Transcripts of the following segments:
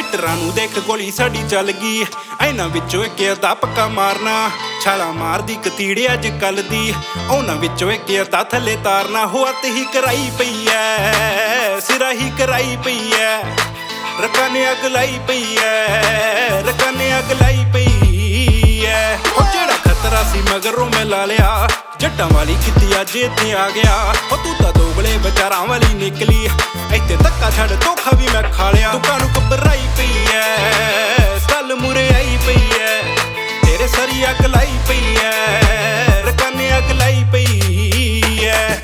ਹੀਟਰਾਂ ਨੂੰ ਦੇਖ ਗੋਲੀ ਸਾਡੀ ਚੱਲ ਗਈ। ਇਹਨਾਂ ਵਿੱਚੋਂ ਇੱਕ ਅੱਧਾ ਪੱਕਾ ਮਾਰਨਾ, ਛਾਲਾ ਮਾਰਦੀ ਕਤੀੜੇ ਅੱਜ ਕੱਲ ਦੀ। ਉਹਨਾਂ ਵਿੱਚੋਂ ਇੱਕ ਅੱਧਾ ਥੱਲੇ ਤਾਰਨਾ। ਹੋ ਅੱਤ ਹੀ ਕਰਾਈ ਪਈ ਐ, ਸਿਰਾ ਹੀ ਕਰਾਈ ਪਈ ਐ, ਰੱਖਾਂ ਨੇ ਅੱਗ ਲਾਈ ਪਈ ਐ, ਰੱਖਾਂ ਨੇ ਅੱਗ ਲਾਈ ਪਈ ਐ। ਉਹ ਜਿਹੜਾ ਖਤਰਾ ਸੀ ਮਗਰੋਂ ਮੈਂ ਲਾ ਲਿਆ, ਜੱਟਾਂ ਵਾਲੀ ਕੀਤੀ ਅੱਜ ਇੱਥੇ ਆ ਗਿਆ। ਉਹ ਤੂੰ ਤਾਂ ਦੋਗਲੇ ਵਿਚਾਰਾਂ ਵਾਲੀ ਨਿਕਲੀ, ਇੱਥੇ ਧੱਕਾ ਛੱਡ ਧੋਖਾ ਵੀ ਮੈਂ ਖਾ ਲਿਆ। ਲੋਕਾਂ ਨੂੰ ਘਬਰਾਈ ਪਈ ਐ, ਗੱਲ ਮੁਰੇ ਆਈ ਪਈ ਐ, ਤੇਰੇ ਸਰੀ ਅੱਗ ਲਾਈ ਪਈ ਐ, ਰੱਖਾਂ ਨੇ ਅੱਗ ਲਾਈ ਪਈ ਐ।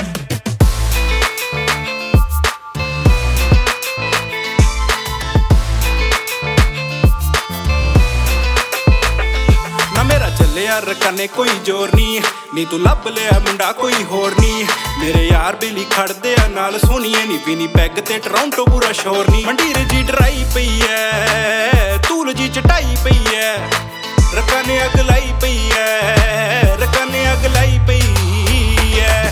ਚੱਲਿਆ ਰਕਾਨੇ ਕੋਈ ਜ਼ੋਰ ਨੀ ਤੂੰ ਲੱਭ ਲਿਆ ਮੁੰਡਾ ਕੋਈ ਹੋਰ ਨੀ। ਮੇਰੇ ਯਾਰ ਬੇਲੀ ਖੜਦੇ ਆ ਨਾਲ ਸੋਹਣੀਏ ਨੀ ਪੀਣੀ ਪੈਗ ਤੇ ਟੋਰਾਂਟੋ ਪੂਰਾ ਸ਼ੋਰ ਨੀ। ਮੰਡੀਰ ਜੀ ਡਰਾਈ ਪਈ ਐ, ਧੂਲ ਜੀ ਚਟਾਈ ਪਈ ਐ, ਰਕਾਨੇ ਅੱਗ ਲਾਈ ਪਈ ਐ, ਰਕਾਨੇ ਅੱਗ ਲਾਈ ਪਈ ਐ।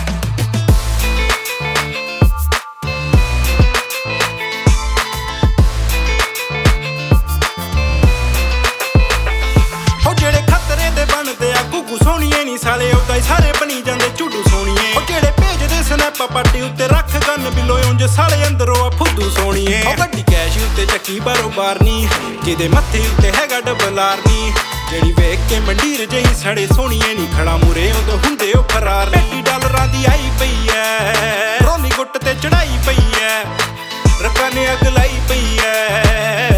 ਸੋਹਣੀਏ ਨੀ ਸਾਲੇ ਉਦਾਂ ਹੀ ਸਾਰੇ ਬਣੀ ਜਾਂਦੇ ਝੂਡੂ ਸੋਹਣੀਏ। ਉਹ ਜਿਹੜੇ ਭੇਜਦੇ ਸਨੈਪਾਂ ਪਾਟੀ ਉੱਤੇ ਰੱਖ ਗੰਨ ਬਿਲੋ ਉਂਝ ਸਾਲੇ ਅੰਦਰੋਂ ਆ ਫੁੱਦੂ ਸੋਹਣੀਏ। ਉਹ ਵੱਡੀ ਕੈਸ਼ ਉੱਤੇ ਚੱਕੀ ਬਾਰੋਬਾਰ ਨੀ, ਜਿਹਦੇ ਮੱਥੇ ਉੱਤੇ ਹੈਗਾ ਡਬਲ ਆਰ ਨੀ। ਜਿਹੜੀ ਵੇਖ ਕੇ ਮੰਡੀਰ ਜਿਹੀ ਸੜੇ ਸੋਹਣੀਏ ਨੀ ਖੜਾ ਮੁਰੇ ਉਦੋਂ ਹੁੰਦੇ ਉਹ ਫਰਾਰ। $20 ਦੀ ਆਈ ਪਈ ਐ, ਰੋਲੀ ਗੁੱਟ ਤੇ ਚੜਾਈ ਪਈ ਐ, ਰੱਖਾਂ ਨੇ ਅੱਗ ਲਾਈ ਪਈ ਐ,